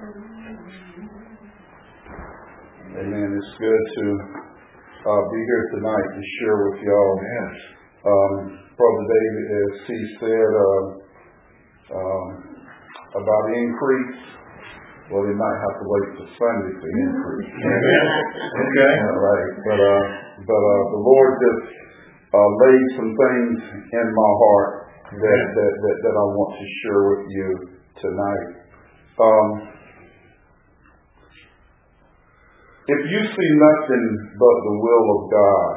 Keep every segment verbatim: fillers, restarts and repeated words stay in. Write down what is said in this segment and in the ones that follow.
Amen. It's good to uh, be here tonight to share with y'all. Yes. Um, Brother David, as he said uh, um, about increase, well, he might have to wait for Sunday for increase. Okay. All right. But uh, but uh, the Lord just uh, laid some things in my heart that that, that that I want to share with you tonight. Um, If you see nothing but the will of God,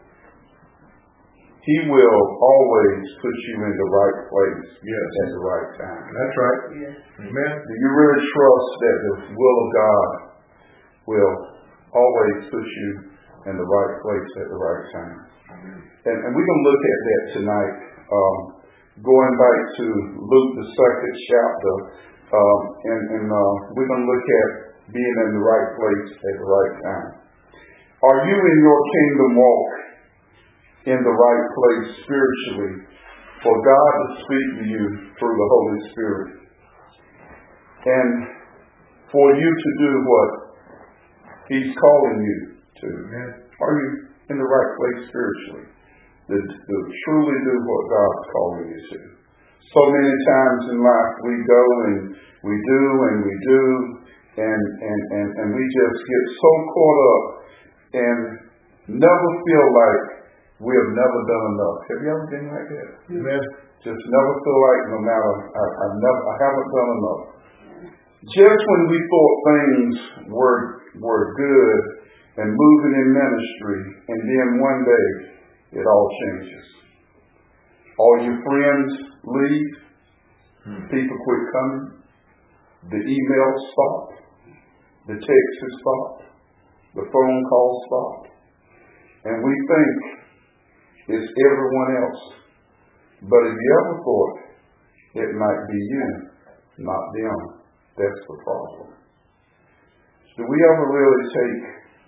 He will always put you in the right place yes. at the right time. That's right. Yes. Amen. Do you really trust that the will of God will always put you in the right place at the right time? And, and we're going to look at that tonight. Um, going back to Luke, the second chapter, um, and, and uh, we're going to look at being in the right place at the right time. Are you in your kingdom walk in the right place spiritually for God to speak to you through the Holy Spirit? And for you to do what He's calling you to. Amen. Are you in the right place spiritually to, to truly do what God's calling you to? So many times in life we go and we do and we do And, and, and, and we just get so caught up and never feel like we have never done enough. Have you ever been like that? Amen. Just never feel like no matter, I, I never, I haven't done enough. Just when we thought things were, were good and moving in ministry, and then one day it all changes. All your friends leave. Hmm. People quit coming. The emails stop. The text is stopped. The phone calls stopped. And we think it's everyone else. But if you ever thought it might be you, not them, that's the problem. Do we ever really take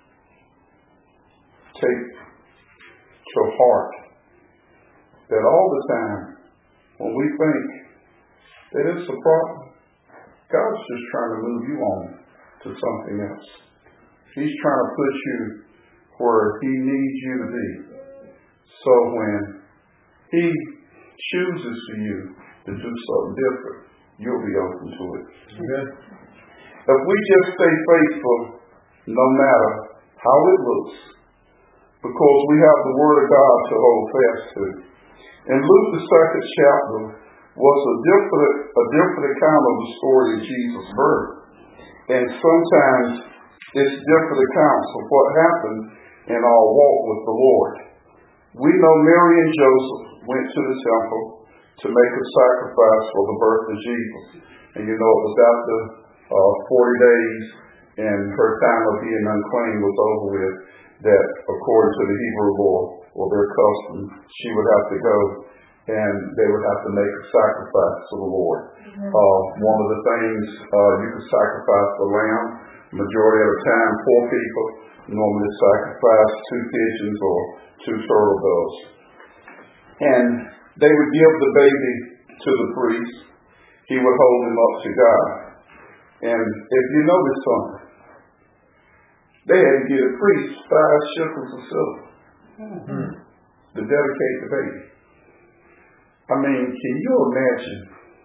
take to heart that all the time when we think that it's a problem, God's just trying to move you on to something else. He's trying to put you where He needs you to be. So when He chooses for you to do something different, you'll be open to it. Amen. If we just stay faithful, no matter how it looks, because we have the Word of God to hold fast to. In Luke, the second chapter, was a different, a different account of the story of Jesus' birth. And sometimes it's different accounts of what happened in our walk with the Lord. We know Mary and Joseph went to the temple to make a sacrifice for the birth of Jesus. And you know, it was after uh, forty days and her time of being unclean was over with, that according to the Hebrew law or their custom, she would have to go and they would have to make a sacrifice to the Lord. Mm-hmm. Uh, one of the things, uh, you could sacrifice the lamb. Majority of the time, poor people normally sacrifice two pigeons or two turtle doves. And they would give the baby to the priest. He would hold him up to God. And if you notice something, they had to get a priest five shekels of silver mm-hmm. to dedicate the baby. I mean, can you imagine?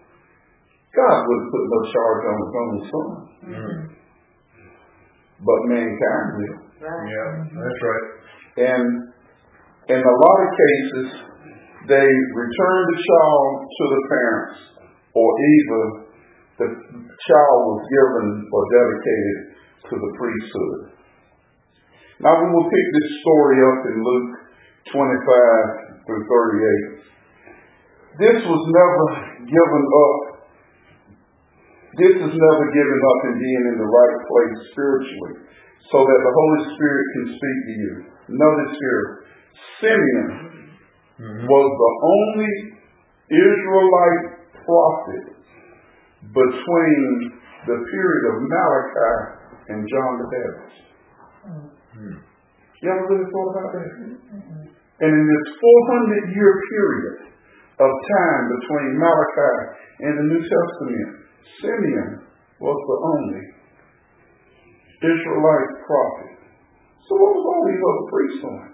God wouldn't put no charge on his own son. Mm-hmm. But mankind will. Yeah, that's right. And in a lot of cases, they return the child to the parents, or either the child was given or dedicated to the priesthood. Now we will pick this story up in Luke twenty-five through thirty-eight. This was never given up. This is never given up in being in the right place spiritually, so that the Holy Spirit can speak to you. Notice here, Simeon mm-hmm. was the only Israelite prophet between the period of Malachi and John the Baptist. Mm-hmm. You ever really thought about that? Mm-hmm. And in this four hundred year period of time between Malachi and the New Testament, Simeon was the only Israelite prophet. So what was all these other priests doing?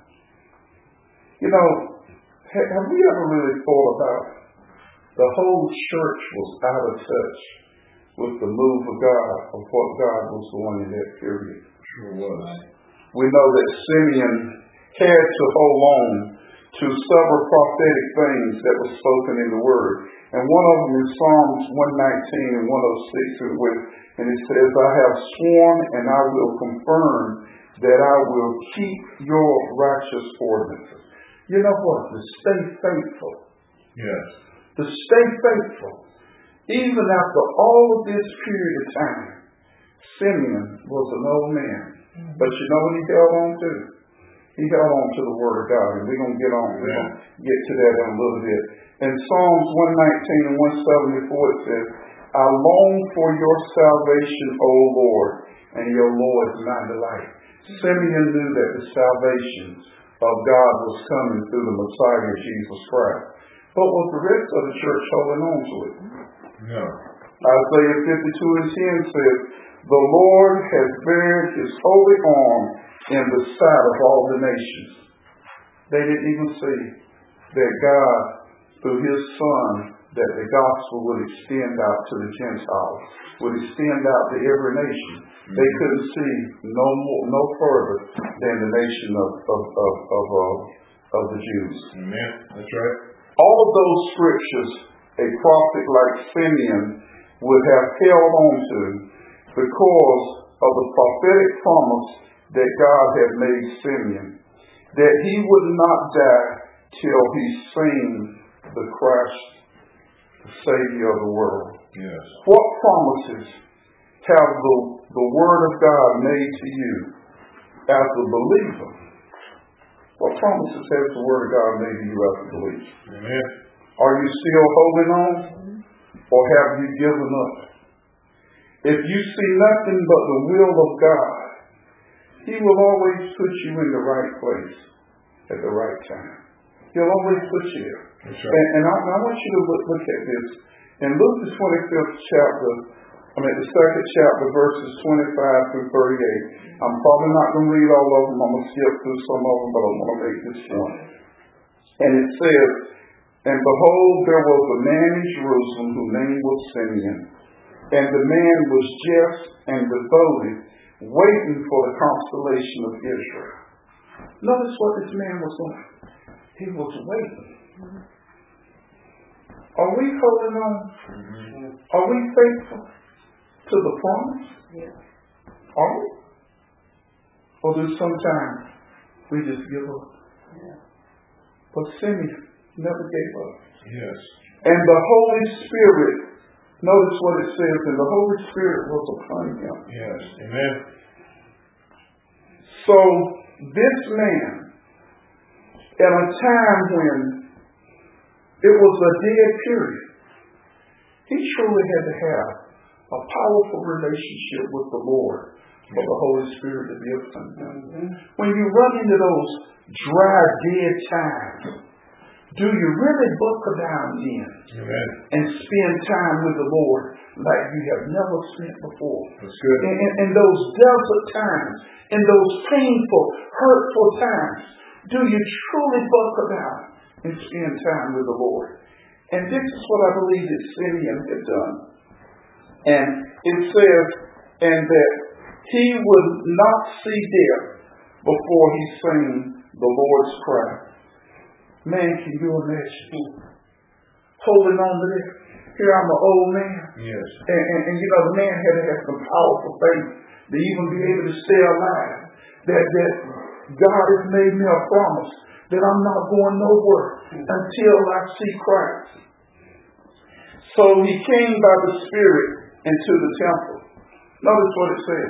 You know, ha- have we ever really thought about the whole church was out of touch with the move of God, of what God was doing in that period? Sure was. We know that Simeon had to hold on to several prophetic things that were spoken in the Word. And one of them is Psalms one nineteen and one oh six, and it says, I have sworn and I will confirm that I will keep your righteous ordinances. You know what? To stay faithful. Yes. To stay faithful. Even after all of this period of time, Simeon was an old man. Mm-hmm. But you know what he held on to? He held on to the Word of God. And we're going to get on. We're going to get to that in a little bit. In Psalms one nineteen and one seventy-four, it says, I long for your salvation, O Lord, and your law is my delight. Simeon knew that the salvation of God was coming through the Messiah, Jesus Christ. But was the rest of the church holding on to it? No. Isaiah fifty-two and ten says, the Lord has bared his holy arm in the sight of all the nations. They didn't even see that God, through his Son, that the gospel would extend out to the Gentiles, would extend out to every nation. Mm-hmm. They couldn't see no more, no further than the nation of of of of, uh, of the Jews. Amen. That's right. All of those scriptures, a prophet like Simeon would have held on to because of the prophetic promise that God had made Simeon, that he would not die till he seen the Christ, the Savior of the world. Yes. What promises have the, the Word of God made to you as a believer? What promises has the Word of God made to you as a believer? Amen. Are you still holding on, or have you given up? If you see nothing but the will of God, he will always put you in the right place at the right time. He'll always put you there. That's right. And, and I, I want you to look, look at this. In Luke the twenty-fifth chapter, I mean the second chapter, verses twenty-five through thirty-eight. I'm probably not going to read all of them. I'm going to skip through some of them, but I want to make this point. And it says, and behold, there was a man in Jerusalem whose name was Simeon. And the man was just and devoted, waiting for the consolation of Israel. Notice what this man was doing. He was waiting. Are we holding on? Mm-hmm. Are we faithful to the promise? Yeah. Are we? Or do sometimes we just give up? Yeah. But Simeon never gave up. Yes. And the Holy Spirit, notice what it says, and the Holy Spirit was upon him. Yes. Amen. So this man, at a time when it was a dead period, he truly had to have a powerful relationship with the Lord for the Holy Spirit to be upon him. Mm-hmm. When you run into those dry, dead times, do you really buckle down in Amen. And spend time with the Lord like you have never spent before? That's good. In, in, in those desert times, in those painful, hurtful times, do you truly buckle down and spend time with the Lord? And this is what I believe that Simeon had done. And it says, and that he would not see death before he sang the Lord's cry. Man, can you imagine holding on to this? Here I'm an old man. Yes. And, and, and you know, the man had to have some powerful faith to even be able to stay alive. That, that God has made me a promise that I'm not going nowhere until I see Christ. So he came by the Spirit into the temple. Notice what it says.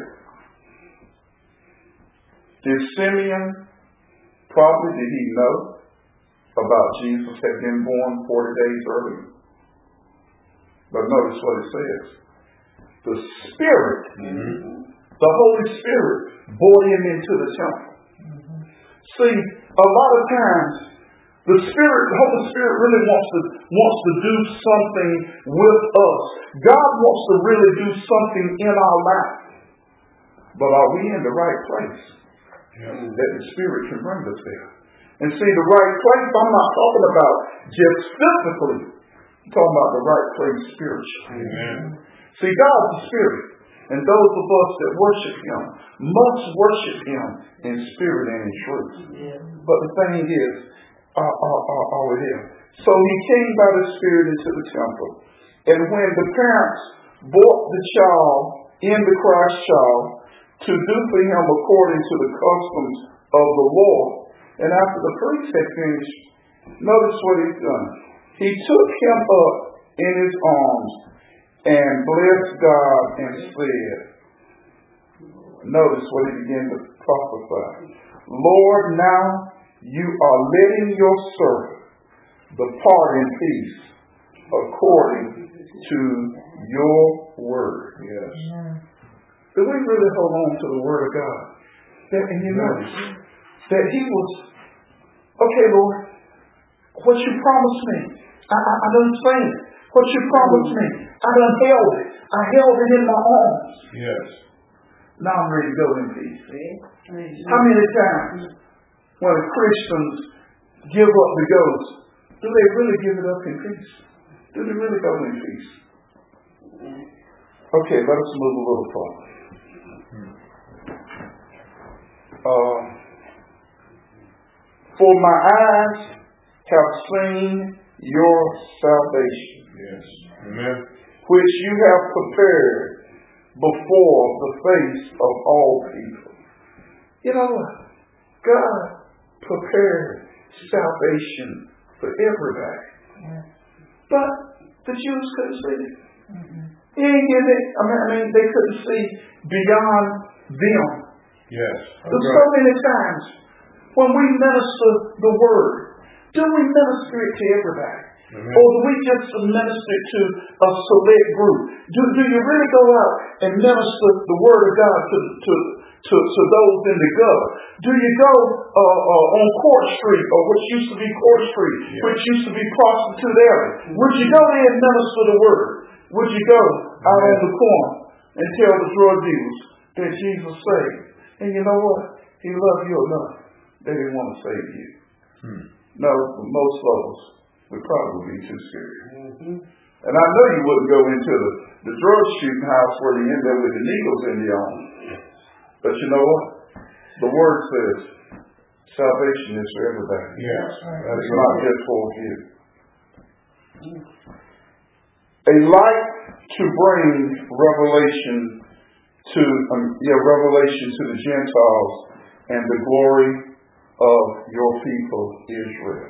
Did Simeon, probably did he know about Jesus had been born forty days earlier? But notice what it says. The Spirit, mm-hmm. the Holy Spirit, brought him into the temple. Mm-hmm. See, a lot of times, the Spirit, the Holy Spirit really wants to wants to do something with us. God wants to really do something in our life. but are we in the right place? Yeah. That the Spirit can bring us there. And see, the right place, I'm not talking about just physically. I'm talking about the right place spiritually. Amen. See, God's the Spirit. And those of us that worship Him must worship Him in spirit and in truth. Yeah. But the thing is, are, are, are, are we there? So He came by the Spirit into the temple. And when the parents brought the child in the Christ child to do for him according to the customs of the law, and after the priest had finished, notice what He's done. He took him up in His arms and blessed God and said, notice what He began to prophesy. Lord, now you are letting your servant depart in peace according to your word. Yes. Do we really hold on to the word of God? That, and you notice that He was, okay, Lord, what you promised me, I, I, I done seen it. What you promised me, I done held it. I held it in my arms. Yes. Now I'm ready to go in peace. How many times when Christians give up the ghost, do they really give it up in peace? Do they really go in peace? Okay, let us move a little forward. Uh, for my eyes have seen your salvation. Yes. Amen. Which you have prepared before the face of all people. You know what? God prepared salvation for everybody. Yeah. But the Jews couldn't see it. Mm-hmm. He ain't get it. I mean, I mean, they couldn't see beyond them. Yes. There's right. So many times when we minister the word, do we minister it to everybody? Mm-hmm. Or do we just minister it to a select group? Do, do you really go out and minister the word of God to to to, to those in the gutter? Do you go uh, uh, on Court Street, or which used to be Court Street, yeah. which used to be Prostitute Alley? Mm-hmm. Would you go there and minister the word? Would you go mm-hmm. out on the corner and tell the drug dealers that Jesus saved? And you know what? He loved you enough that He want to save you. Hmm. No, most of us would probably be too scared. Mm-hmm. And I know you wouldn't go into the, the drug shooting house where you end up with the needles in your arm. But you know what? The word says salvation is for everybody. Yes. It's not just for you. A light to bring revelation to um, yeah, revelation to the Gentiles and the glory of your people Israel.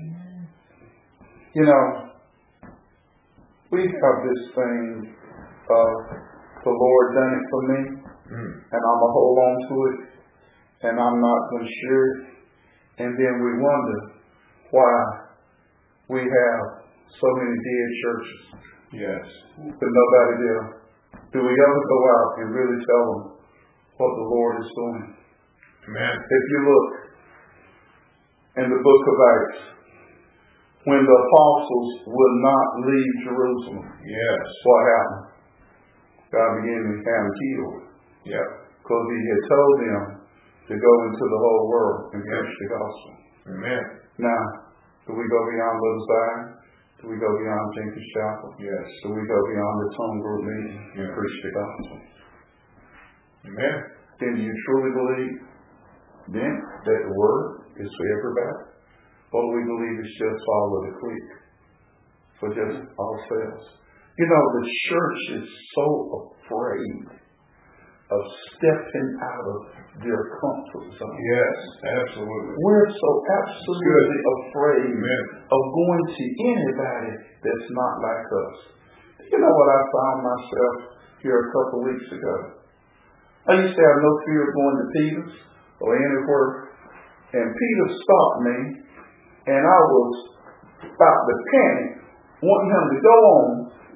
You know, we have this thing of the Lord done it for me, mm. and I'm going to hold on to it, and I'm not going to share it. And then we wonder why we have so many dead churches. Yes. But nobody there. Do we ever go out and really tell them what the Lord is doing? Amen. If you look in the book of Acts, when the apostles would not leave Jerusalem, yes, what happened? God began to have them killed. Yeah. Because He had told them to go into the whole world and preach yes. the gospel. Amen. Now, do we go beyond Little Zion? Do we go beyond Jenkins Chapel? Yes. Do we go beyond the Tone Group meeting and yes. preach the gospel? Amen. Then you truly believe then that the word is for everybody? Or do we believe it's just follow the clique for just ourselves? You know, the church is so afraid of stepping out of their comfort zone. Yes, absolutely. We're so absolutely afraid Amen. of going to anybody that's not like us. You know what I found myself here a couple weeks ago? I used to have no fear of going to Peter's or anywhere, and Peter stopped me, and I was about to panic, wanting him to go on,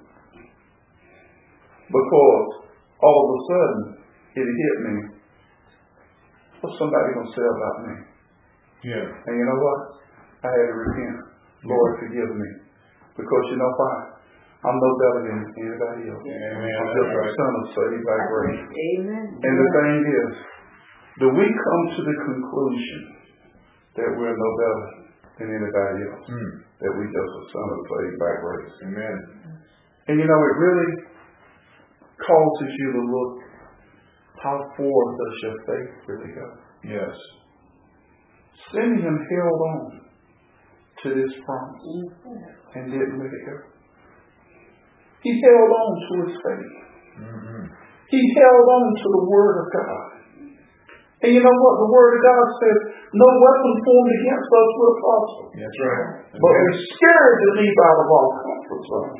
because all of a sudden it hit me. What's somebody going to say about me? Yeah. And you know what? I had to repent. Lord, forgive me. Because you know why? I'm no better than anybody else. Amen. I'm just a son of saved by grace. Amen. And the thing is, do we come to the conclusion that we're no better than anybody else? Mm. That we just a son of saved by grace? Amen. And you know, it really causes you to look, how far does your faith really go? Yes. Simeon held on to this promise and didn't let it go. He held on to his faith. Mm-hmm. He held on to the Word of God. And you know what? The Word of God says, no weapon formed against us will prosper. That's right. But we're scared to leave out of our comfort zone.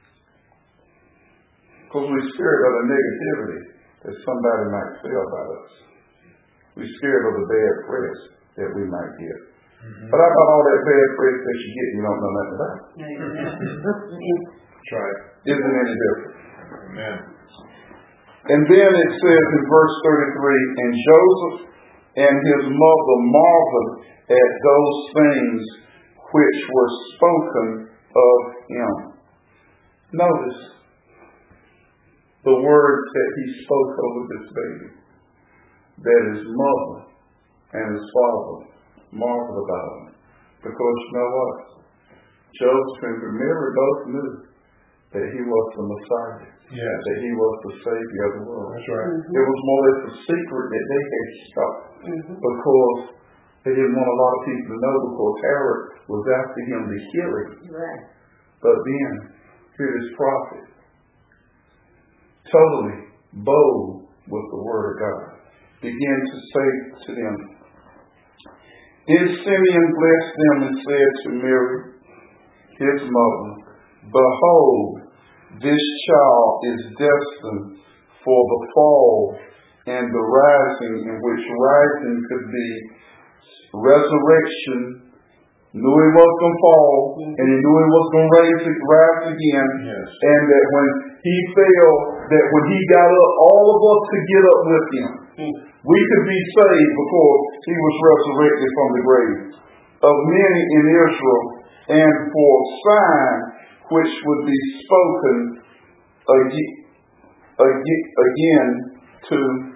Because we're scared of the negativity that somebody might say about us. We're scared of the bad press that we might get. Mm-hmm. But how about all that bad press that you get and you don't know nothing about? That's right. Isn't any different? Amen. And then it says in verse thirty-three, and Joseph and his mother marveled at those things which were spoken of him. Notice the words that he spoke over this baby, that his mother and his father marveled about him. Because you know what? Joseph and Mary both knew that he was the Messiah. Yes. That he was the Savior of the world. That's right. Mm-hmm. It was more or less a secret that they had stopped. Mm-hmm. Because they didn't want a lot of people to know, because Herod was after him to kill him. Right. But then, here this prophet, totally bold with the Word of God, began to say to them, then Simeon blessed them and said to Mary, his mother, behold, this child is destined for the fall and the rising, in which rising could be resurrection. Knew he was going to fall, and he knew he was going to rise, rise again. Yes. And that when he fell, that when he got up, all of us could get up with him. Mm. We could be saved because he was resurrected from the grave of many in Israel, and for a sign which would be spoken again, again to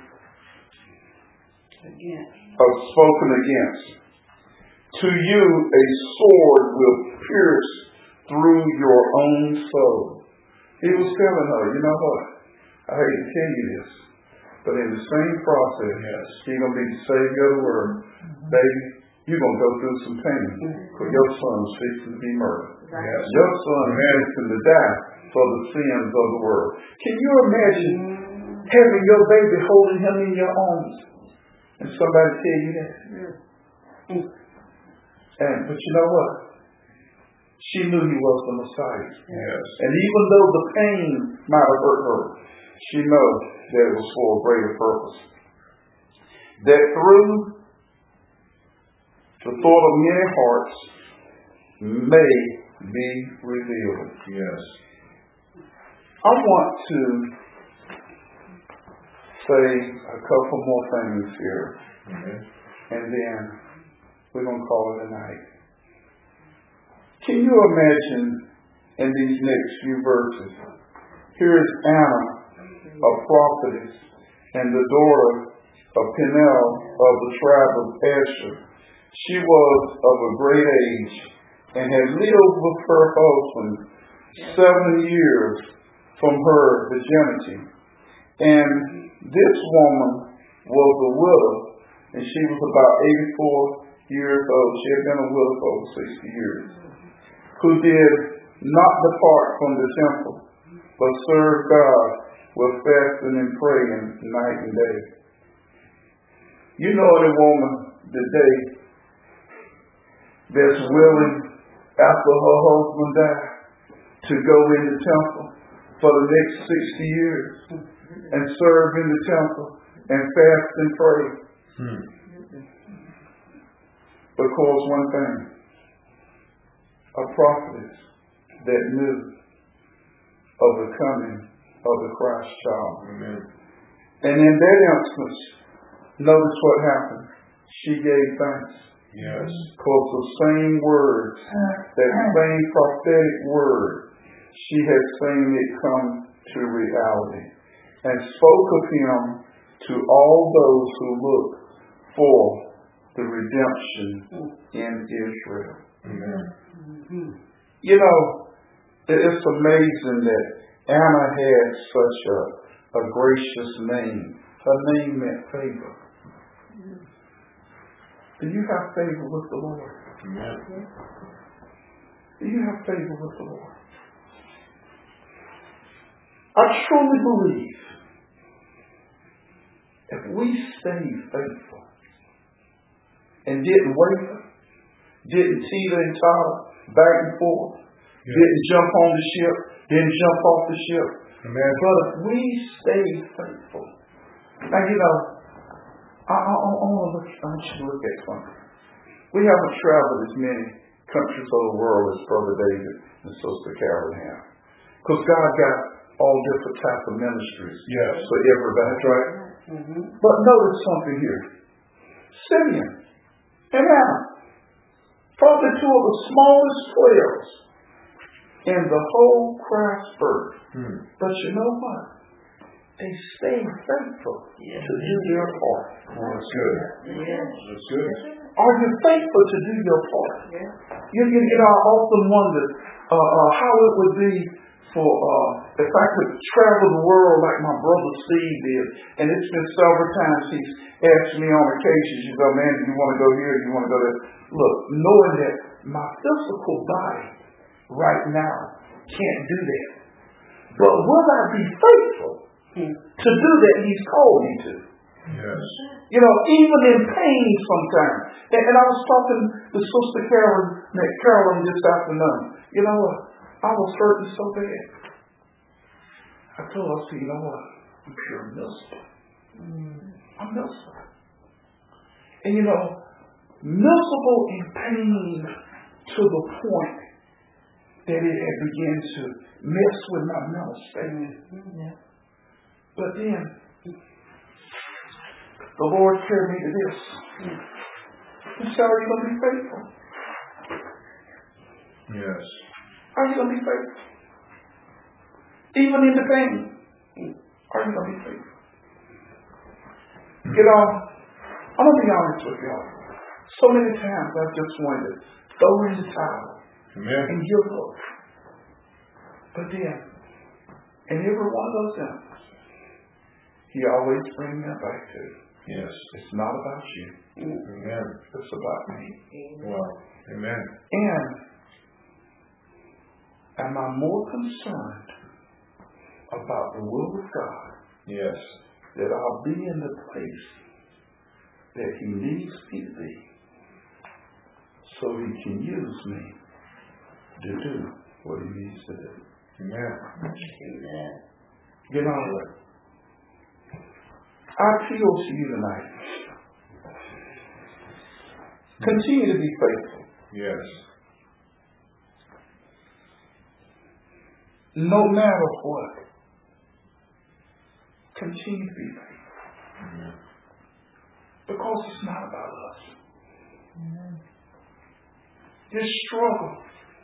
Again. uh, spoken against. To you a sword will pierce through your own soul. He was telling her, you know what? I hate to tell you this, but in the same process, yes, he's going to be the Savior of the world. Mm-hmm. Baby, you're going to go through some pain, because your son's fixing to be murdered. Yes. Your son is fixing to die for the sins of the world. Can you imagine having your baby holding him in your arms and somebody tell you that? Mm. And, but you know what? She knew he was the Messiah. Yes. And even though the pain might have hurt her, she knows that it was for a greater purpose. That through the thought of many hearts may be revealed. Yes. I want to say a couple more things here. Mm-hmm. And then we're going to call it a night. Can you imagine in these next few verses, here is Anna, a prophetess, and the daughter of Peniel of the tribe of Asher. She was of a great age and had lived with her husband seven years from her virginity. And this woman was a widow, and she was about eighty-four years old. She had been a widow for over sixty years. Who did not depart from the temple, but served God with fasting and praying night and day. You know any woman today that's willing, after her husband died, to go in the temple for the next sixty years and serve in the temple and fast and pray. Hmm. Because one thing, a prophetess that knew of the coming of the Christ child. Amen. And in that instance, notice what happened. She gave thanks. Yes. Because the same words, that same prophetic word, she had seen it come to reality and spoke of him to all those who look for the redemption in Israel. Amen. You know, it's amazing that Anna had such a, a gracious name. Her name meant favor. Do you have favor with the Lord? Amen. Do you have favor with the Lord? I truly believe if we stayed faithful and didn't waver, didn't teeter and totter back and forth, yeah. didn't jump on the ship, didn't jump off the ship. Amen. But if we stayed faithful, now you know, I, I, I, I want to look, I want you to look at something. We haven't traveled as many countries of the world as Brother David and Sister Carol have, because God got all different types of ministries yes. for everybody, right? Mm-hmm. But notice something here. Simeon and Anna, probably two of the smallest twelves in the whole Christ birth. Hmm. But you know what? They stayed faithful yes. to do their part. Oh, that's good. Yes. That's good. Are you faithful to do your part? Yes. You, you, you know, I often wonder uh, uh, how it would be for uh, if I could travel the world like my brother Steve did. And it's been several times he's asked me on occasions, you go, man, do you want to go here? Do you want to go there? Look, knowing that my physical body right now can't do that. But will I be faithful to do that he's called me to? Yes. You know, even in pain sometimes. And, and I was talking to Sister Carolyn, Carolyn this afternoon. You know what? I was hurting so bad. I told her, I said, you know what? I'm pure miserable. I'm miserable. And you know, miserable in pain to the point that it had begun to mess with my mental state. Yeah. But then, the Lord carried me to this. He said, are you going to be faithful? Yes. Are you going to be faithful? Even in the pain, are you going to be faithful? You know, I'm going to be honest with y'all. So many times I've just wanted to throw in the towel Amen. and give up. But then, in every one of those times, He always brings me back to it. Yes. It's not about you. Amen. It's about me. Wow. Amen. And am I more concerned about the will of God? Yes. That I'll be in the place that He needs me to be, so He can use me to do what He needs to do. Amen. Amen. You know, I appeal to you tonight. Continue to be faithful. Yes. No matter what. Continue to be faithful. Mm-hmm. Because it's not about us. Mm-hmm. This struggle.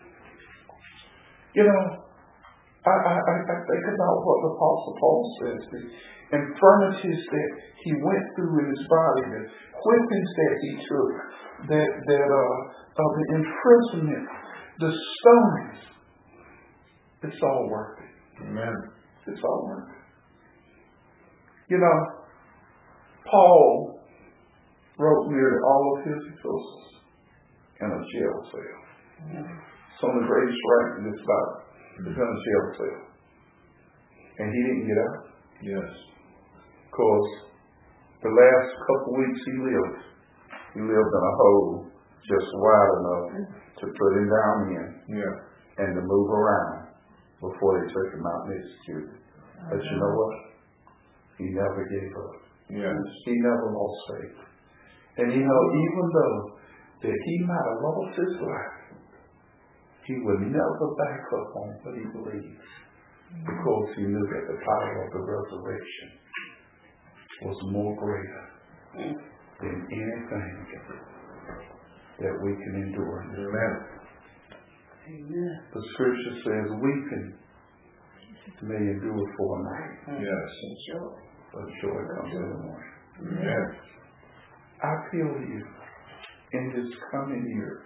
You know, I, I, I think about what the Apostle Paul says. The infirmities that he went through in his body, the whippings that he took, that, that uh, uh, the imprisonment, the stonings. It's all worth it. Amen. It's all worth it. You know, Paul wrote nearly all of his epistles in a jail cell. Mm-hmm. Some of the greatest writing in this Bible is in a jail cell. And he didn't get out. Yes. Because the last couple weeks he lived, he lived in a hole just wide enough to put him down in yeah. and to move around before they took him out and executed. But you know what? He never gave up. Yes. He never lost faith. And you know, even though that he might have lost his life, he would never back up on what he believes. Because he knew that the power of the resurrection was more greater than anything that we can endure. Amen. Amen. The scripture says, weeping may endure for a night, Yes. but joy comes in the morning. Amen. I appeal to you in this coming year,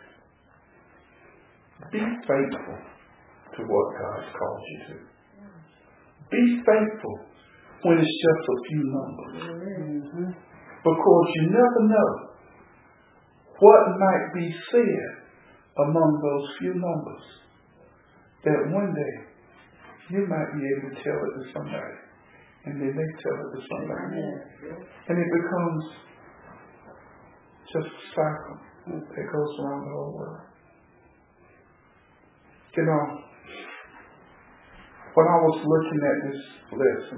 be faithful to what God's called you to. Be faithful when it's just a few numbers. Mm-hmm. Because you never know what might be said among those few numbers that one day you might be able to tell it to somebody, and then they tell it to somebody, and it becomes just a cycle that goes around the whole world. You know, when I was looking at this lesson,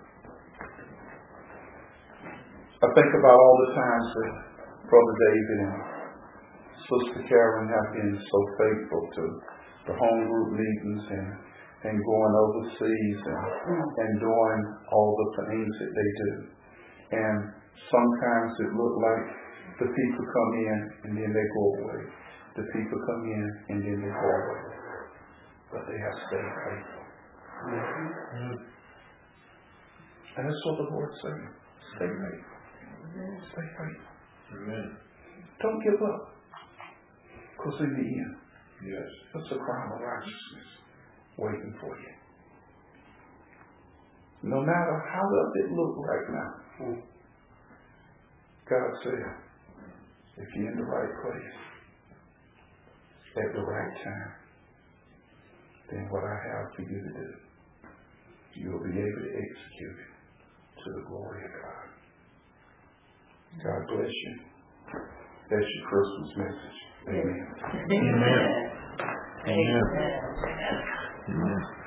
I think about all the times that Brother David and Sister Carolyn have been so faithful to the home group meetings and, and going overseas and, and doing all the things that they do. And sometimes it looked like the people come in and then they go away. The people come in and then they go away. But they have stayed faithful. Mm-hmm. And that's what the Lord said. Stay faithful. Stay faithful. Amen. Don't give up. Because in the end, yes, it's a crown of righteousness waiting for you. No matter how does it look right now, God said, if you're in the right place, at the right time, then what I have for you to do, you'll be able to execute it to the glory of God. God bless you. That's your Christmas message. Amen. Amen. Amen. Amen. Amen.